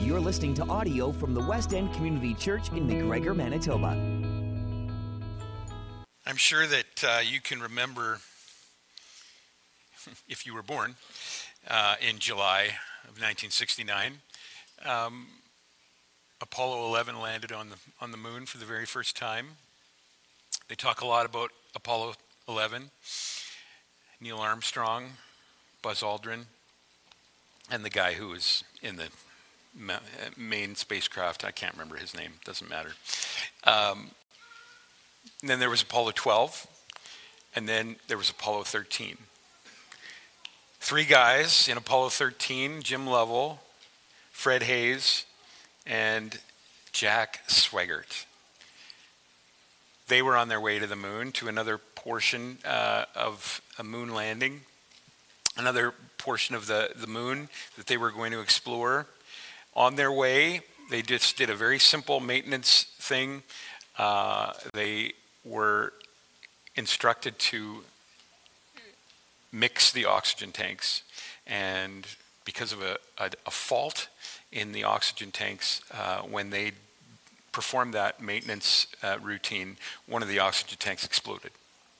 You're listening to audio from the West End Community Church in McGregor, Manitoba. I'm sure that you can remember, if you were born in July of 1969, Apollo 11 landed on the moon for the very first time. They talk a lot about Apollo 11, Neil Armstrong, Buzz Aldrin, and the guy who was in the main spacecraft. I can't remember his name. Doesn't matter. And then there was Apollo 12, and then there was Apollo 13. Three guys in Apollo 13, Jim Lovell, Fred Hayes, and Jack Swigert. They were on their way to the moon, to another portion of a moon landing, another portion of the moon that they were going to explore. On their way, they just did a very simple maintenance thing. They were instructed to mix the oxygen tanks, and because of a fault in the oxygen tanks, when they performed that maintenance routine, one of the oxygen tanks exploded.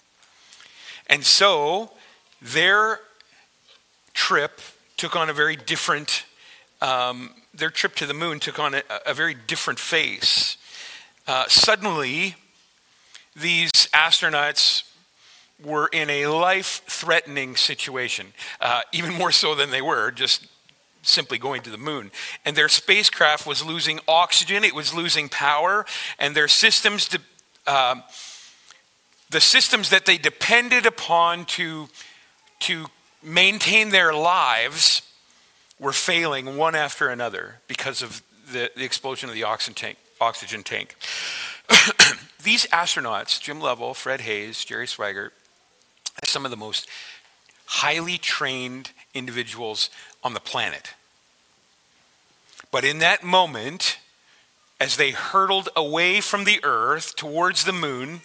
And so their trip took on a very different, their trip to the moon took on a very different face. Suddenly, these astronauts were in a life-threatening situation, even more so than they were just simply going to the moon. And their spacecraft was losing oxygen, it was losing power, and their systems, the systems that they depended upon to maintain their lives were failing one after another because of the explosion of the oxygen tank. These astronauts, Jim Lovell, Fred Hayes, Jerry Swigert, are some of the most highly trained individuals on the planet. But in that moment, as they hurtled away from the Earth towards the moon,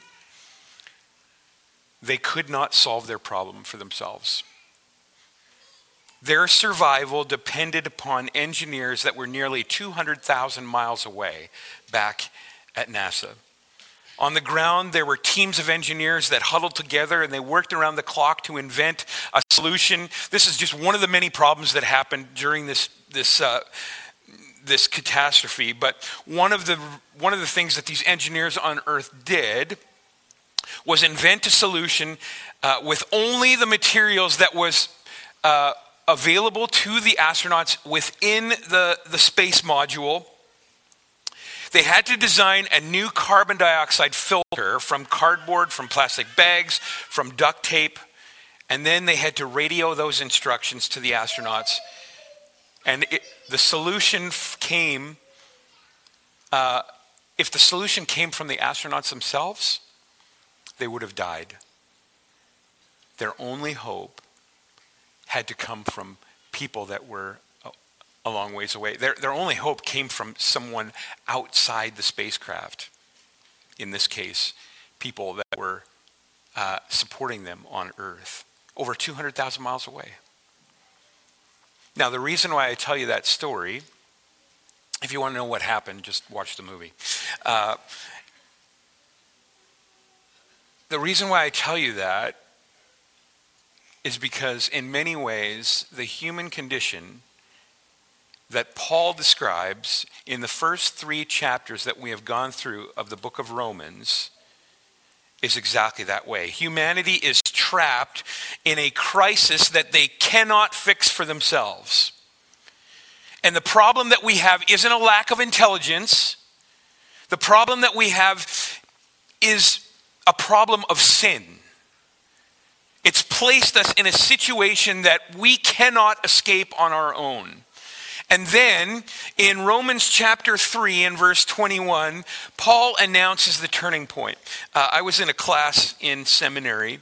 they could not solve their problem for themselves. Their survival depended upon engineers that were nearly 200,000 miles away back at NASA. On the ground, there were teams of engineers that huddled together and they worked around the clock to invent a solution. This is just one of the many problems that happened during this catastrophe. But one of the things that these engineers on Earth did was invent a solution with only the materials that was available to the astronauts within the space module. They had to design a new carbon dioxide filter from cardboard, from plastic bags, from duct tape, and then they had to radio those instructions to the astronauts. And the solution came, if the solution came from the astronauts themselves, they would have died. Their only hope had to come from people that were a long ways away. Their only hope came from someone outside the spacecraft. In this case, people that were supporting them on Earth, over 200,000 miles away. Now, the reason why I tell you that story, if you want to know what happened, just watch the movie. The reason why I tell you that is because in many ways, the human condition that Paul describes in the first 3 chapters that we have gone through of the book of Romans is exactly that way. Humanity is trapped in a crisis that they cannot fix for themselves. And the problem that we have isn't a lack of intelligence. The problem that we have is a problem of sin. It's placed us in a situation that we cannot escape on our own. And then in Romans chapter 3 and verse 21, Paul announces the turning point. I was in a class in seminary,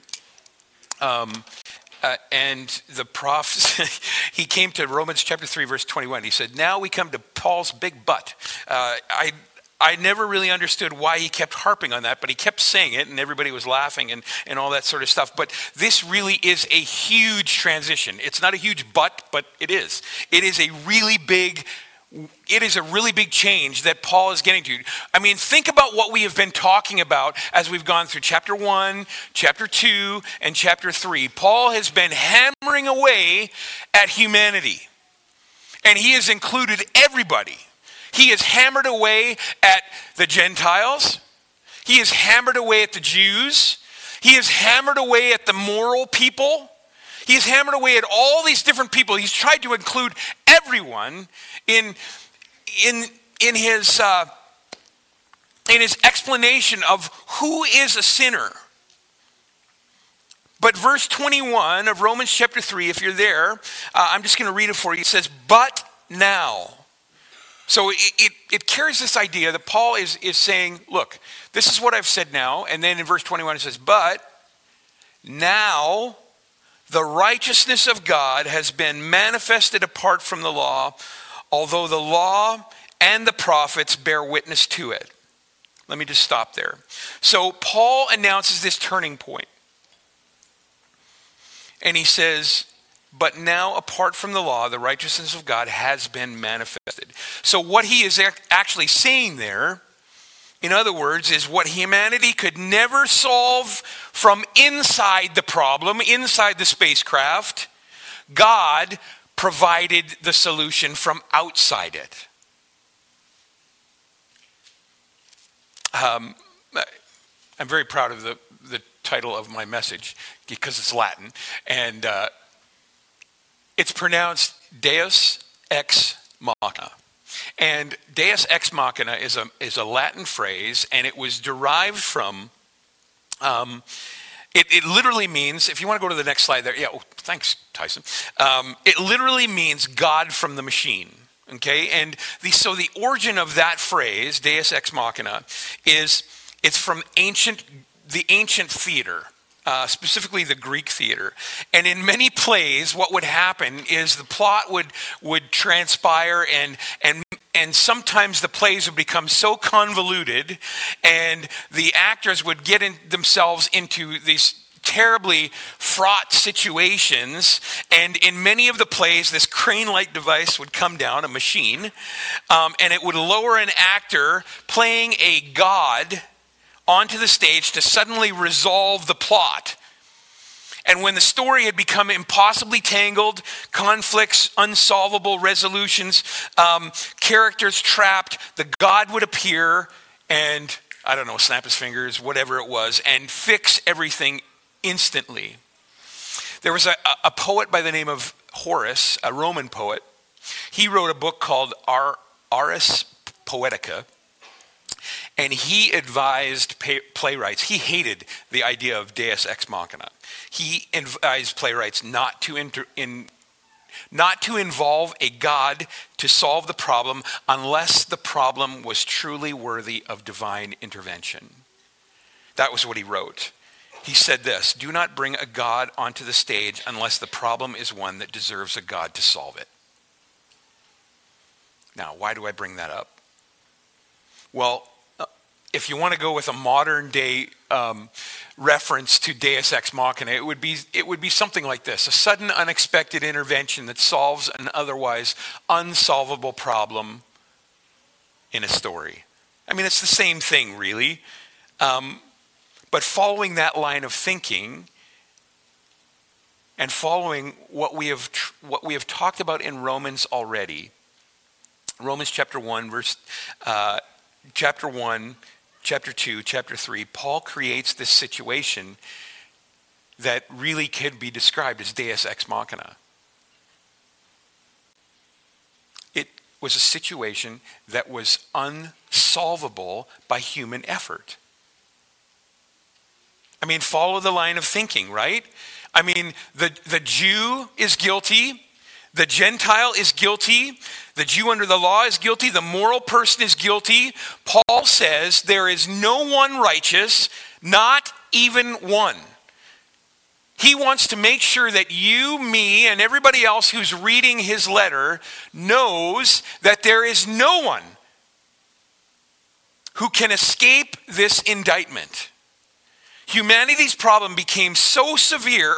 and the prof, he came to Romans chapter 3 verse 21. He said, now we come to Paul's big but. I never really understood why he kept harping on that, but he kept saying it and everybody was laughing and all that sort of stuff. But this really is a huge transition. It's not a huge but it is. It is a really big it is a really big change that Paul is getting to. I mean, think about what we have been talking about as we've gone through chapter 1, chapter 2, and chapter 3. Paul has been hammering away at humanity, and he has included everybody. He has hammered away at the Gentiles. He has hammered away at the Jews. He has hammered away at the moral people. He has hammered away at all these different people. He's tried to include everyone in his explanation of who is a sinner. But verse 21 of Romans chapter 3, if you're there, I'm just going to read it for you. It says, "But now." So it carries this idea that Paul is saying, look, this is what I've said now. And then in verse 21 it says, "But now the righteousness of God has been manifested apart from the law, although the law and the prophets bear witness to it." Let me just stop there. So Paul announces this turning point. And he says, but now apart from the law, the righteousness of God has been manifested. So what he is actually saying there, in other words, is what humanity could never solve from inside the problem, inside the spacecraft, God provided the solution from outside it. I'm very proud of the title of my message because it's Latin, and it's pronounced Deus Ex Machina. And Deus Ex Machina is a Latin phrase, and it was derived from, it literally means, if you want to go to the next slide there, thanks, Tyson. It literally means God from the machine, okay? And so the origin of that phrase, Deus Ex Machina, it's from the ancient theater. Specifically the Greek theater. And in many plays, what would happen is the plot would transpire, and sometimes the plays would become so convoluted, and the actors would get themselves into these terribly fraught situations. And in many of the plays, this crane-like device would come down, a machine, and it would lower an actor playing a god onto the stage to suddenly resolve the plot. And when the story had become impossibly tangled, conflicts, unsolvable resolutions, characters trapped, the god would appear and, I don't know, snap his fingers, whatever it was, and fix everything instantly. There was a poet by the name of Horace, a Roman poet. He wrote a book called Ars Poetica. And he advised playwrights. He hated the idea of Deus Ex Machina. He advised playwrights not to involve a god to solve the problem unless the problem was truly worthy of divine intervention. That was what he wrote. He said this: "Do not bring a god onto the stage unless the problem is one that deserves a god to solve it." Now, why do I bring that up? Well, if you want to go with a modern day reference to Deus Ex Machina, it would be something like this: a sudden, unexpected intervention that solves an otherwise unsolvable problem in a story. I mean, it's the same thing, really. But following that line of thinking, and following what we have talked about in Romans already, Romans chapter 1, chapter 1, chapter 2, chapter 3, Paul creates this situation that really could be described as Deus Ex Machina. It was a situation that was unsolvable by human effort. I mean, follow the line of thinking, right? I mean, the Jew is guilty. The Gentile is guilty. The Jew under the law is guilty. The moral person is guilty. Paul says there is no one righteous, not even one. He wants to make sure that you, me, and everybody else who's reading his letter knows that there is no one who can escape this indictment. Humanity's problem becomes so severe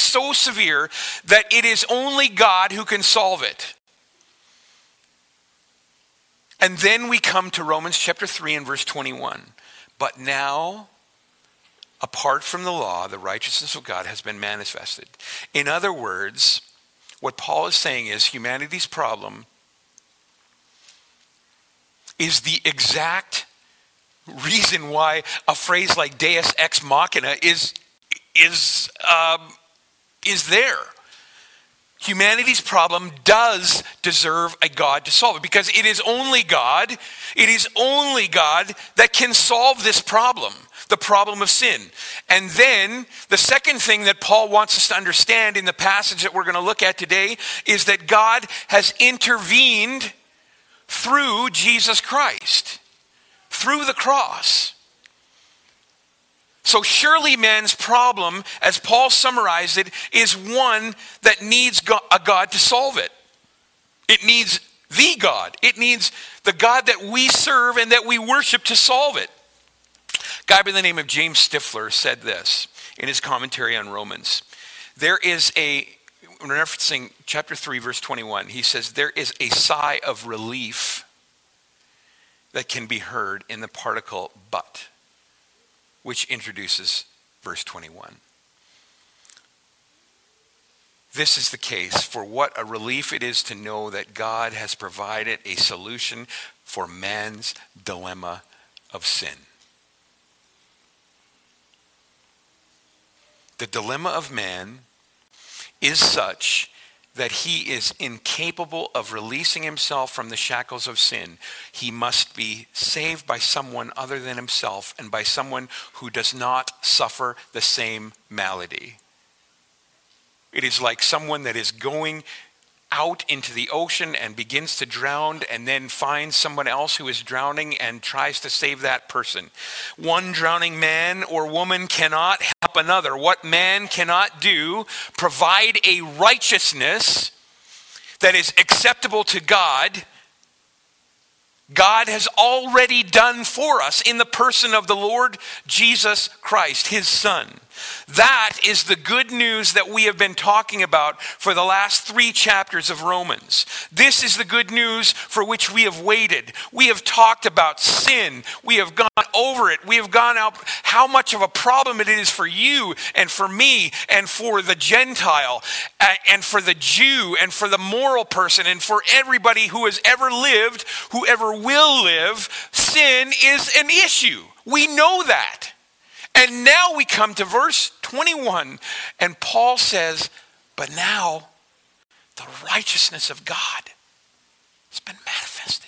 that it is only God who can solve it. And then we come to Romans chapter 3 and verse 21. But now, apart from the law, the righteousness of God has been manifested. In other words, what Paul is saying is humanity's problem is the exact reason why a phrase like Deus ex machina is there. Humanity's problem does deserve a God to solve it, because it is only God that can solve this problem, the problem of sin. And then the second thing that Paul wants us to understand in the passage that we're going to look at today is that God has intervened through Jesus Christ, through the cross. So surely man's problem, as Paul summarized it, is one that needs a God to solve it. It needs the God. It needs the God that we serve and that we worship to solve it. A guy by the name of James Stifler said this in his commentary on Romans. Referencing chapter 3, verse 21, he says, there is a sigh of relief that can be heard in the particle but, which introduces verse 21. This is the case, for what a relief it is to know that God has provided a solution for man's dilemma of sin. The dilemma of man is such that he is incapable of releasing himself from the shackles of sin. He must be saved by someone other than himself, and by someone who does not suffer the same malady. It is like someone that is going out into the ocean and begins to drown, and then finds someone else who is drowning and tries to save that person. One drowning man or woman cannot help another. What man cannot do, provide a righteousness that is acceptable to God, God has already done for us in the person of the Lord Jesus Christ, his Son. That is the good news that we have been talking about for the last 3 chapters of Romans. This is the good news for which we have waited. We have talked about sin. We have gone over it. We have gone out how much of a problem it is for you and for me and for the Gentile and for the Jew and for the moral person and for everybody who has ever lived, who ever will live. Sin is an issue. We know that. And now we come to verse 21, and Paul says, but now the righteousness of God has been manifested.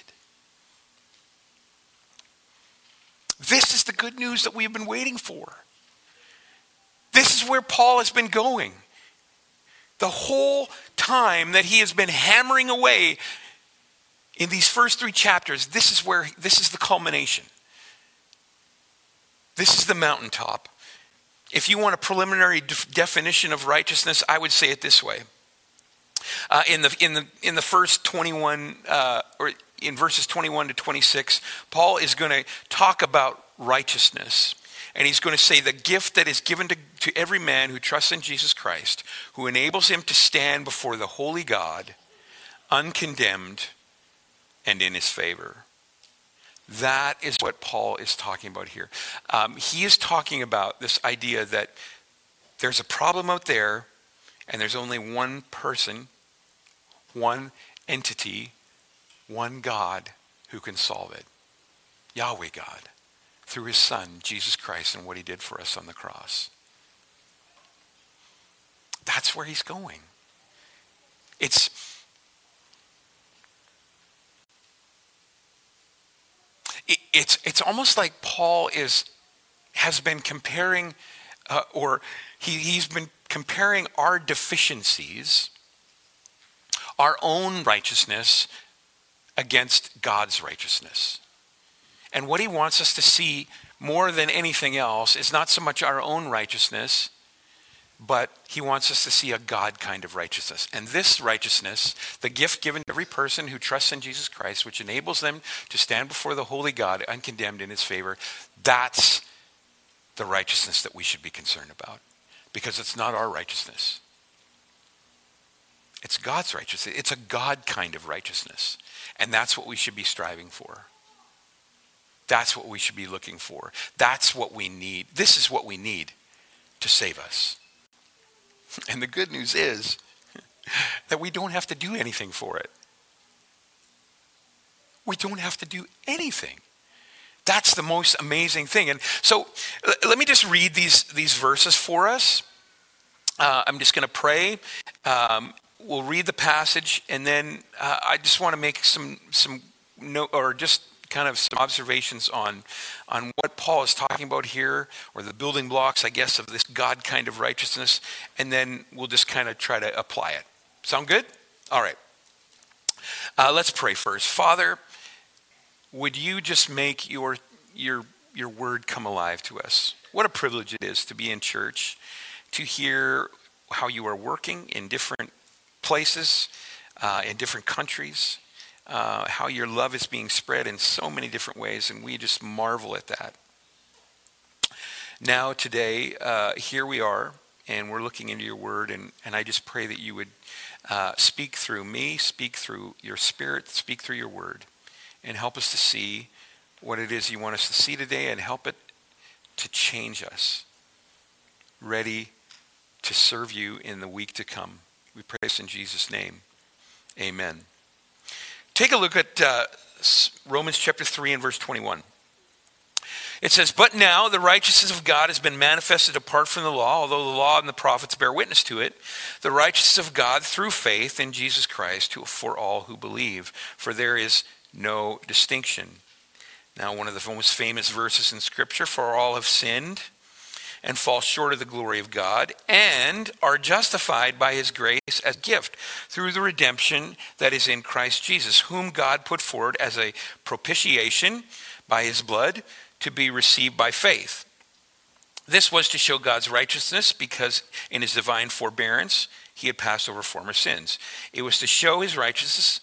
This is the good news that we have been waiting for. This is where Paul has been going. The whole time that he has been hammering away in these first 3 chapters, this is the culmination. This is the mountaintop. If you want a preliminary definition of righteousness, I would say it this way. In the first 21, or in verses 21 to 26, Paul is going to talk about righteousness. And he's going to say the gift that is given to every man who trusts in Jesus Christ, who enables him to stand before the holy God, uncondemned and in his favor. That is what Paul is talking about here. He is talking about this idea that there's a problem out there, and there's only one person, one entity, one God who can solve it. Yahweh God, through his Son, Jesus Christ, and what he did for us on the cross. That's where he's going. It's almost like Paul has been comparing, he's been comparing our deficiencies, our own righteousness, against God's righteousness. And what he wants us to see more than anything else is not so much our own righteousness, but he wants us to see a God kind of righteousness. And this righteousness, the gift given to every person who trusts in Jesus Christ, which enables them to stand before the holy God uncondemned in his favor, that's the righteousness that we should be concerned about. Because it's not our righteousness. It's God's righteousness. It's a God kind of righteousness. And that's what we should be striving for. That's what we should be looking for. That's what we need. This is what we need to save us. And the good news is that we don't have to do anything for it. We don't have to do anything. That's the most amazing thing. And so let me just read these verses for us. I'm just going to pray. We'll read the passage, and then I just want to make some note, or just kind of some observations on what Paul is talking about here, or the building blocks, I guess, of this God kind of righteousness, and then we'll just kind of try to apply it. Sound good? All right. Let's pray first. Father, would you just make your word come alive to us? What a privilege it is to be in church, to hear how you are working in different places, in different countries, how your love is being spread in so many different ways, and we just marvel at that. Now, today, here we are, and we're looking into your word, and I just pray that you would speak through me, speak through your spirit, speak through your word, and help us to see what it is you want us to see today, and help it to change us, ready to serve you in the week to come. We pray this in Jesus' name. Amen. Take a look at Romans chapter 3 and verse 21. It says, "But now the righteousness of God has been manifested apart from the law, although the law and the prophets bear witness to it, the righteousness of God through faith in Jesus Christ for all who believe. For there is no distinction." Now, one of the most famous verses in Scripture, "For all have sinned and fall short of the glory of God, and are justified by his grace as a gift through the redemption that is in Christ Jesus, whom God put forward as a propitiation by his blood to be received by faith. This was to show God's righteousness, because in his divine forbearance he had passed over former sins. It was to show his righteousness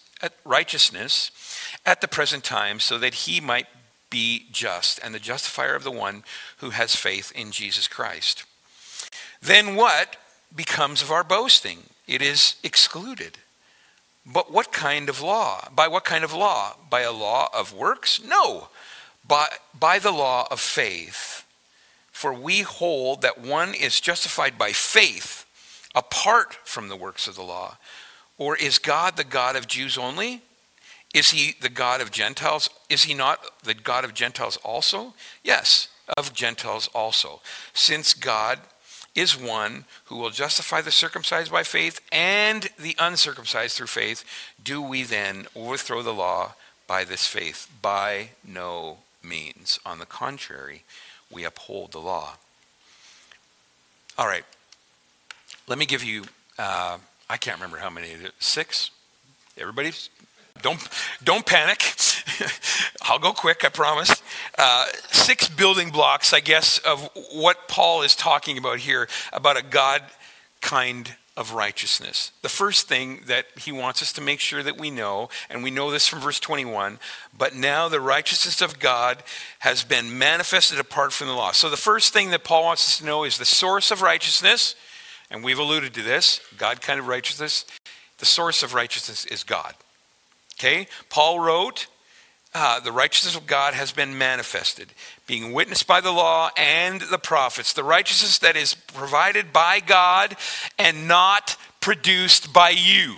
at the present time, so that he might be just and the justifier of the one who has faith in Jesus Christ. Then what becomes of our boasting? It is excluded. But what kind of law? By what kind of law? By a law of works? No, by the law of faith. For we hold that one is justified by faith apart from the works of the law. Or is God the God of Jews only? Is he the God of Gentiles? Is he not the God of Gentiles also? Yes, of Gentiles also. Since God is one who will justify the circumcised by faith and the uncircumcised through faith, do we then overthrow the law by this faith? By no means. On the contrary, we uphold the law. All right. Let me give you, I can't remember how many, 6? Everybody's? Don't panic. I'll go quick, I promise. 6 building blocks, I guess, of what Paul is talking about here, about a God kind of righteousness. The first thing that he wants us to make sure that we know, and we know this from verse 21, but now the righteousness of God has been manifested apart from the law. So the first thing that Paul wants us to know is the source of righteousness, and we've alluded to this, God kind of righteousness. The source of righteousness is God. Okay, Paul wrote, the righteousness of God has been manifested, being witnessed by the law and the prophets. The righteousness that is provided by God and not produced by you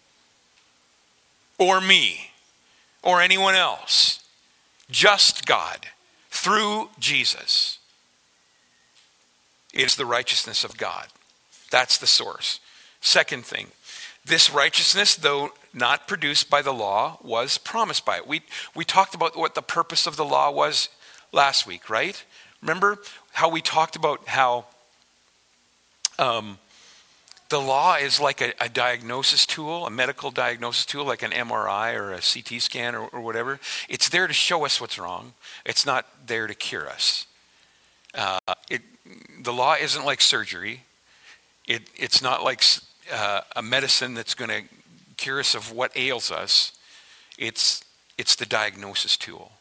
or me or anyone else. Just God through Jesus. It is the righteousness of God. That's the source. Second thing, this righteousness, though not produced by the law, was promised by it. We talked about what the purpose of the law was last week, right? Remember how we talked about how the law is like a diagnosis tool, a medical diagnosis tool, like an MRI or a CT scan or whatever. It's there to show us what's wrong. It's not there to cure us. The law isn't like surgery. It's not like a medicine that's going to cure us of what ails us. It's the diagnosis tool.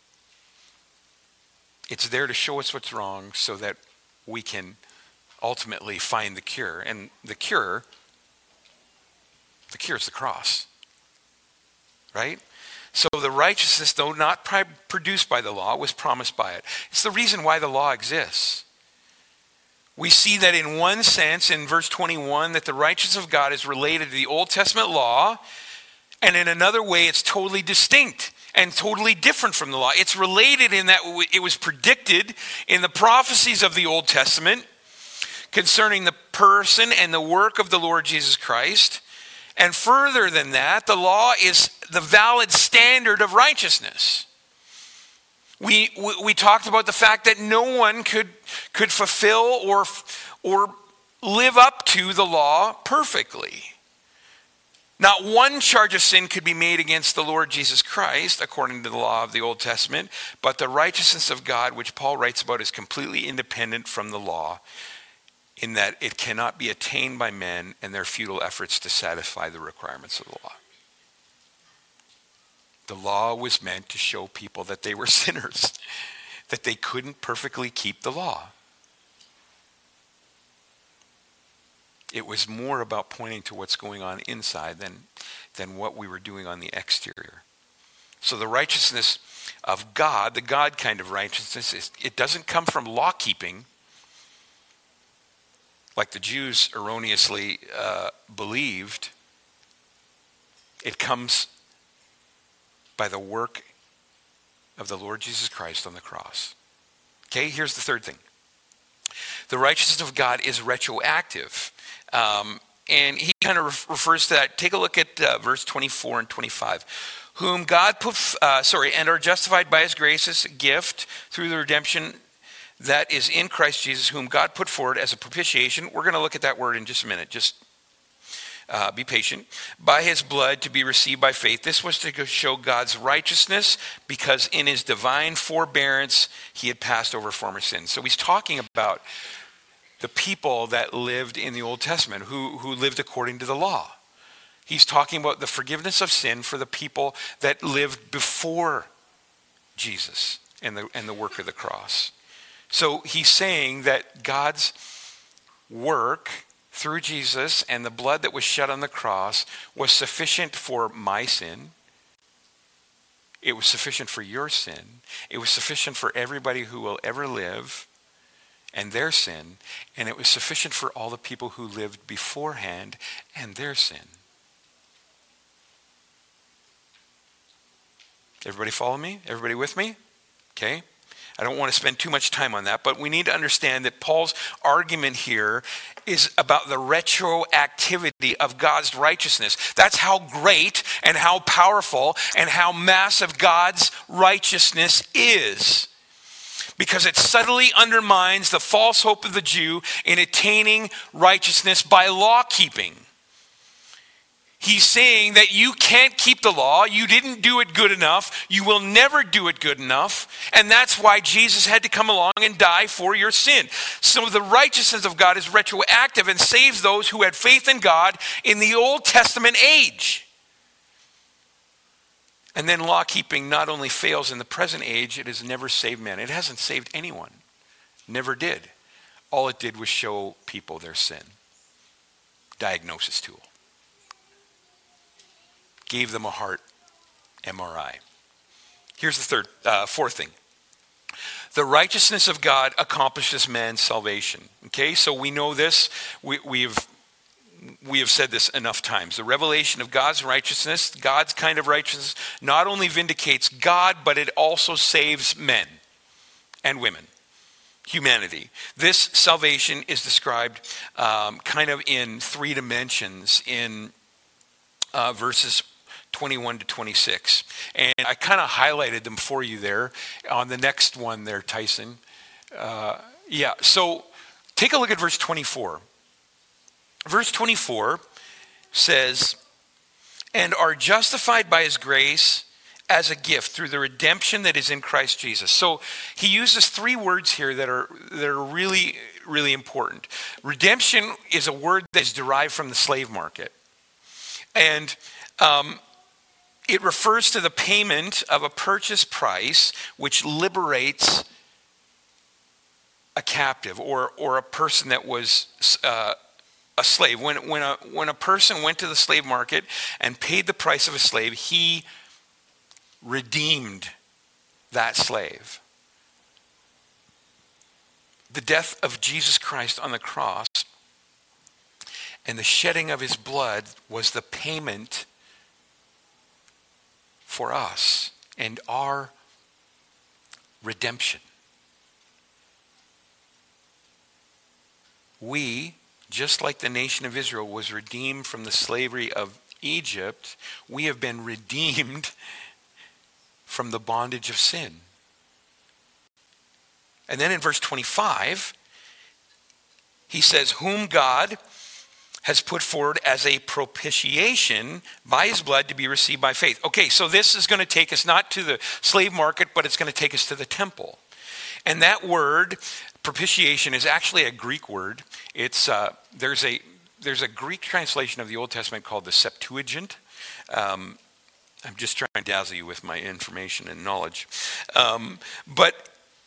It's there to show us what's wrong so that we can ultimately find the cure. And the cure is the cross, right? So the righteousness, though not produced by the law, was promised by it. It's the reason why the law exists. We see that in one sense, in verse 21, that the righteousness of God is related to the Old Testament law, and in another way, it's totally distinct and totally different from the law. It's related in that it was predicted in the prophecies of the Old Testament concerning the person and the work of the Lord Jesus Christ. And further than that, the law is the valid standard of righteousness. We talked about the fact that no one could fulfill or live up to the law perfectly. Not one charge of sin could be made against the Lord Jesus Christ, according to the law of the Old Testament, but the righteousness of God, which Paul writes about, is completely independent from the law, in that it cannot be attained by men and their futile efforts to satisfy the requirements of the law. The law was meant to show people that they were sinners, that they couldn't perfectly keep the law. It was more about pointing to what's going on inside than what we were doing on the exterior. So the righteousness of God, the God kind of righteousness, it doesn't come from law keeping, like the Jews erroneously believed. It comes by the work of the Lord Jesus Christ on the cross. Okay, here's the third thing. The righteousness of God is retroactive. And he kind of refers to that. Take a look at verse 24 and 25. Whom God and are justified by his grace as a gift through the redemption that is in Christ Jesus, whom God put forward as a propitiation. We're going to look at that word in just a minute. Just be patient. By his blood to be received by faith. This was to show God's righteousness, because in his divine forbearance he had passed over former sins. So he's talking about the people that lived in the Old Testament, who lived according to the law. He's talking about the forgiveness of sin for the people that lived before Jesus and the work of the cross. So he's saying that God's work through Jesus and the blood that was shed on the cross was sufficient for my sin. It was sufficient for your sin. It was sufficient for everybody who will ever live and their sin. And it was sufficient for all the people who lived beforehand and their sin. Everybody follow me? Everybody with me? Okay. I don't want to spend too much time on that, but we need to understand that Paul's argument here is about the retroactivity of God's righteousness. That's how great and how powerful and how massive God's righteousness is. Because it subtly undermines the false hope of the Jew in attaining righteousness by law keeping. He's saying that you can't keep the law. You didn't do it good enough. You will never do it good enough. And that's why Jesus had to come along and die for your sin. So the righteousness of God is retroactive and saves those who had faith in God in the Old Testament age. And then law keeping not only fails in the present age, it has never saved men. It hasn't saved anyone. Never did. All it did was show people their sin. Diagnosis tool. Gave them a heart MRI. Here's the fourth thing. The righteousness of God accomplishes man's salvation. Okay, so we know this. We have said this enough times. The revelation of God's righteousness, God's kind of righteousness, not only vindicates God, but it also saves men and women, humanity. This salvation is described kind of in three dimensions in verses 21 to 26. And I kind of highlighted them for you there on the next one there, Tyson. So take a look at verse 24. Verse 24 says, and are justified by his grace as a gift through the redemption that is in Christ Jesus. So he uses three words here that are really, really important. Redemption is a word that is derived from the slave market. And it refers to the payment of a purchase price which liberates a captive or a person that was a slave. When a person went to the slave market and paid the price of a slave, he redeemed that slave. The death of Jesus Christ on the cross and the shedding of his blood was the payment for us and our redemption. We, just like the nation of Israel was redeemed from the slavery of Egypt, we have been redeemed from the bondage of sin. And then in verse 25, he says, whom God has put forward as a propitiation by his blood to be received by faith. Okay, so this is going to take us not to the slave market, but it's going to take us to the temple. And that word, propitiation, is actually a Greek word. It's there's a Greek translation of the Old Testament called the Septuagint. I'm just trying to dazzle you with my information and knowledge. But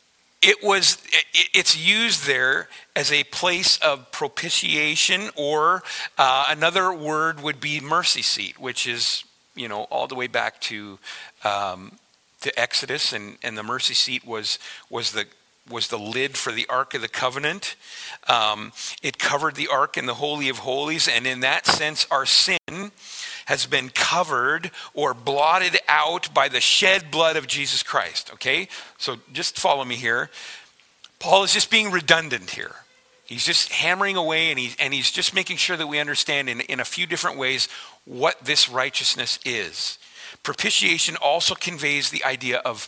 it's used there as a place of propitiation, or another word would be mercy seat, which is, all the way back to Exodus, and the mercy seat was the lid for the Ark of the Covenant. It covered the Ark in the Holy of Holies, and in that sense, our sin has been covered or blotted out by the shed blood of Jesus Christ, okay? So just follow me here. Paul is just being redundant here. He's just hammering away, and he's just making sure that we understand in a few different ways what this righteousness is. Propitiation also conveys the idea of,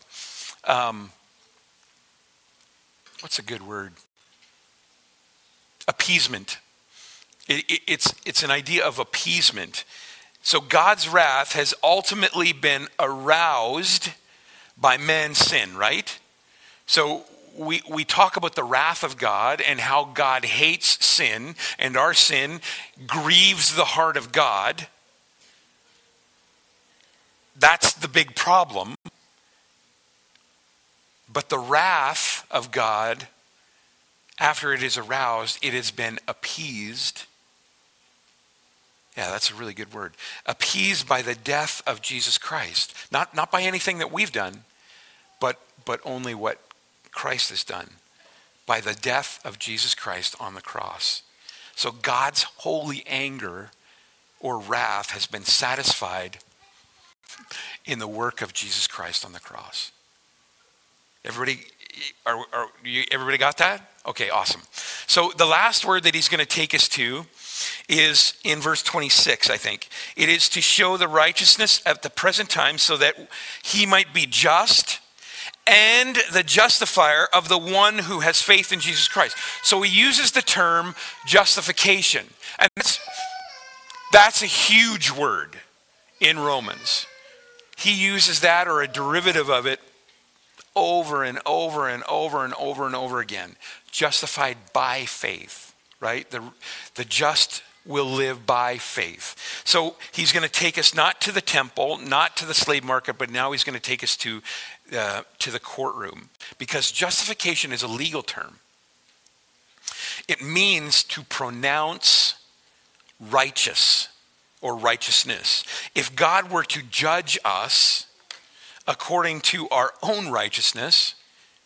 what's a good word? Appeasement. It's an idea of appeasement. So God's wrath has ultimately been aroused by man's sin, right? So we talk about the wrath of God and how God hates sin, and our sin grieves the heart of God. That's the big problem. But the wrath of God, after it is aroused, it has been appeased. Yeah, that's a really good word. Appeased by the death of Jesus Christ. Not by anything that we've done, but only what Christ has done. By the death of Jesus Christ on the cross. So God's holy anger or wrath has been satisfied in the work of Jesus Christ on the cross. Everybody got that? Okay, awesome. So the last word that he's going to take us to is in verse 26, I think. It is to show the righteousness at the present time so that he might be just and the justifier of the one who has faith in Jesus Christ. So he uses the term justification. And that's a huge word in Romans. He uses that, or a derivative of it, over and over and over and over and over again. Justified by faith, right? The just will live by faith. So he's going to take us not to the temple, not to the slave market, but now he's going to take us to the courtroom. Because justification is a legal term. It means to pronounce righteous or righteousness. If God were to judge us according to our own righteousness,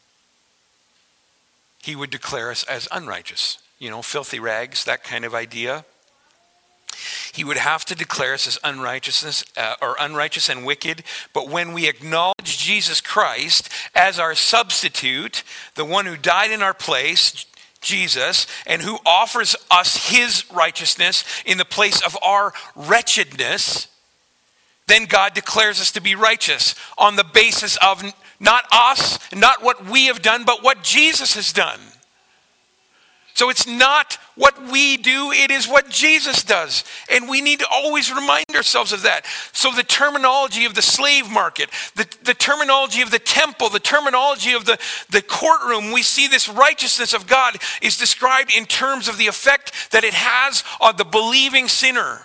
he would declare us as unrighteous. Filthy rags, that kind of idea. He would have to declare us as unrighteous and wicked. But when we acknowledge Jesus Christ as our substitute, the one who died in our place, Jesus, and who offers us his righteousness in the place of our wretchedness, then God declares us to be righteous on the basis of not us, not what we have done, but what Jesus has done. So it's not what we do, it is what Jesus does. And we need to always remind ourselves of that. So the terminology of the slave market, the terminology of the temple, the terminology of the courtroom, we see this righteousness of God is described in terms of the effect that it has on the believing sinner.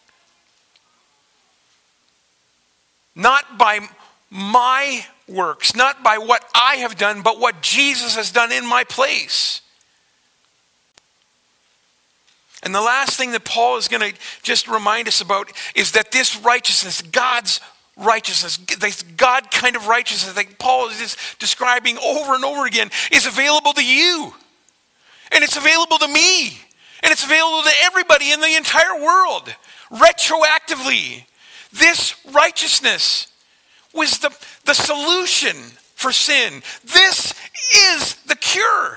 Not by my works, not by what I have done, but what Jesus has done in my place. And the last thing that Paul is going to just remind us about is that this righteousness, God's righteousness, this God kind of righteousness that Paul is just describing over and over again, is available to you. And it's available to me. And it's available to everybody in the entire world. Retroactively. This righteousness was the solution for sin. This is the cure.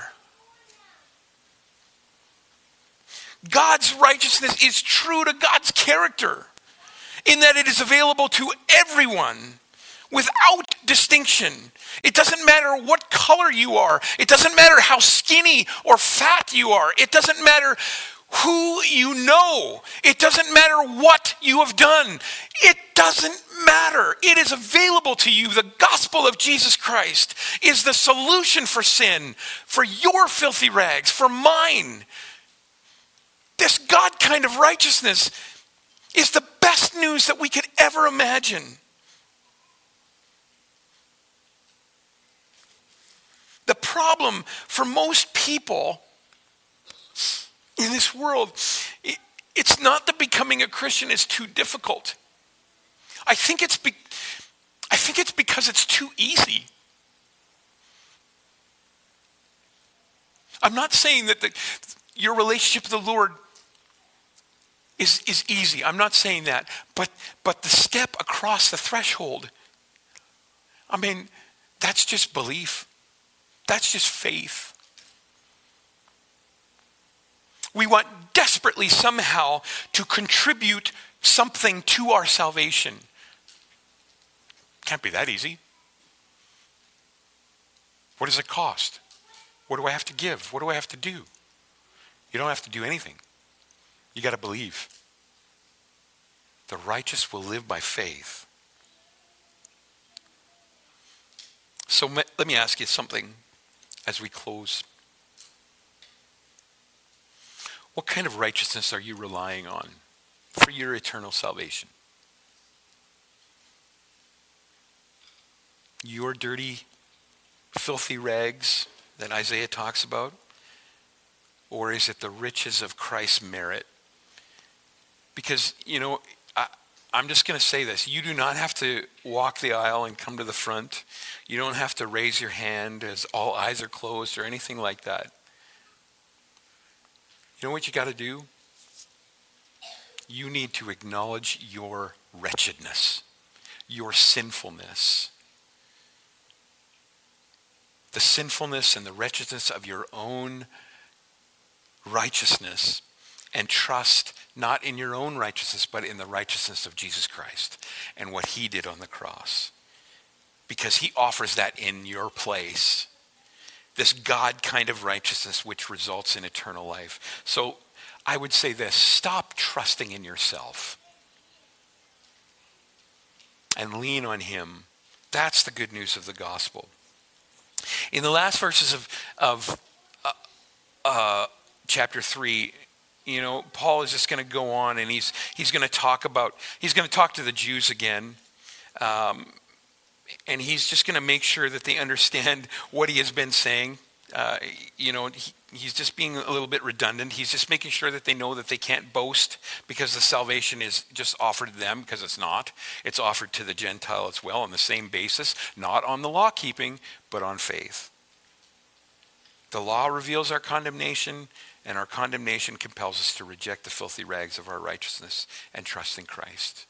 God's righteousness is true to God's character in that it is available to everyone without distinction. It doesn't matter what color you are. It doesn't matter how skinny or fat you are. It doesn't matter who you know. It doesn't matter what you have done. It doesn't matter. It is available to you. The gospel of Jesus Christ is the solution for sin, for your filthy rags, for mine. This God kind of righteousness is the best news that we could ever imagine. The problem for most people in this world, it's not that becoming a Christian is too difficult. I think it's because it's too easy. I'm not saying that your relationship with the Lord is easy. I'm not saying that. But the step across the threshold, I mean, that's just belief. That's just faith. We want desperately somehow to contribute something to our salvation. Can't be that easy. What does it cost? What do I have to give? What do I have to do? You don't have to do anything. You got to believe. The righteous will live by faith. So let me ask you something as we close. What kind of righteousness are you relying on for your eternal salvation? Your dirty, filthy rags that Isaiah talks about? Or is it the riches of Christ's merit? Because, I'm just going to say this. You do not have to walk the aisle and come to the front. You don't have to raise your hand as all eyes are closed or anything like that. You know what you got to do? You need to acknowledge your wretchedness, your sinfulness. The sinfulness and the wretchedness of your own righteousness, and trust not in your own righteousness, but in the righteousness of Jesus Christ and what he did on the cross. Because he offers that in your place. This God kind of righteousness which results in eternal life. So I would say this, stop trusting in yourself and lean on him. That's the good news of the gospel. In the last verses of chapter 3, Paul is just going to go on and he's going to talk to the Jews again. And he's just going to make sure that they understand what he has been saying. He's just being a little bit redundant. He's just making sure that they know that they can't boast because the salvation is just offered to them, because it's not. It's offered to the Gentile as well on the same basis, not on the law keeping, but on faith. The law reveals our condemnation, and our condemnation compels us to reject the filthy rags of our righteousness and trust in Christ.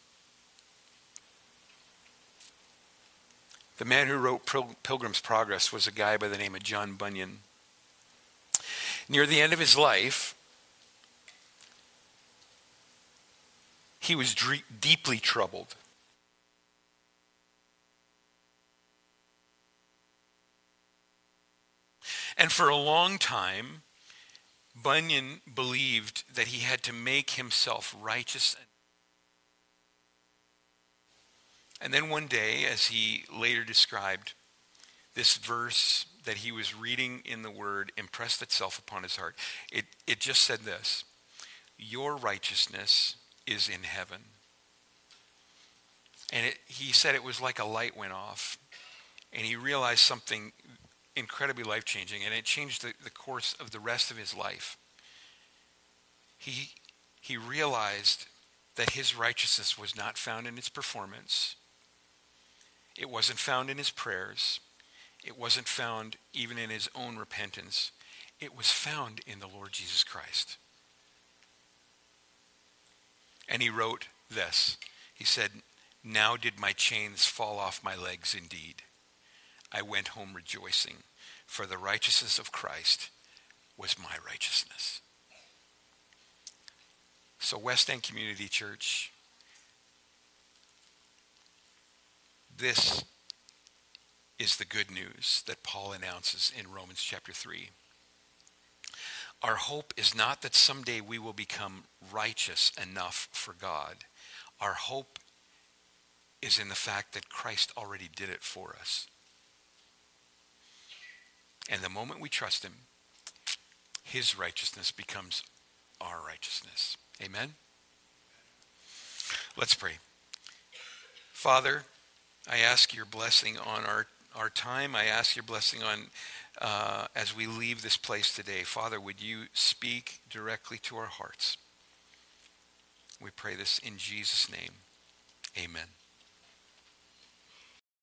The man who wrote Pilgrim's Progress was a guy by the name of John Bunyan. Near the end of his life, he was deeply troubled. And for a long time, Bunyan believed that he had to make himself righteous. And then one day, as he later described, this verse that he was reading in the Word impressed itself upon his heart. It just said this: your righteousness is in heaven. And he said it was like a light went off. And he realized something incredibly life-changing, and it changed the course of the rest of his life. He realized that his righteousness was not found in its performance, It wasn't found in his prayers. It wasn't found even in his own repentance. It was found in the Lord Jesus Christ. And he wrote this. He said, "Now did my chains fall off my legs indeed. I went home rejoicing, for the righteousness of Christ was my righteousness." So West End Community Church, this is the good news that Paul announces in Romans chapter 3. Our hope is not that someday we will become righteous enough for God. Our hope is in the fact that Christ already did it for us. And the moment we trust him, his righteousness becomes our righteousness. Amen? Let's pray. Father, I ask your blessing on our time. I ask your blessing on as we leave this place today. Father, would you speak directly to our hearts? We pray this in Jesus' name. Amen.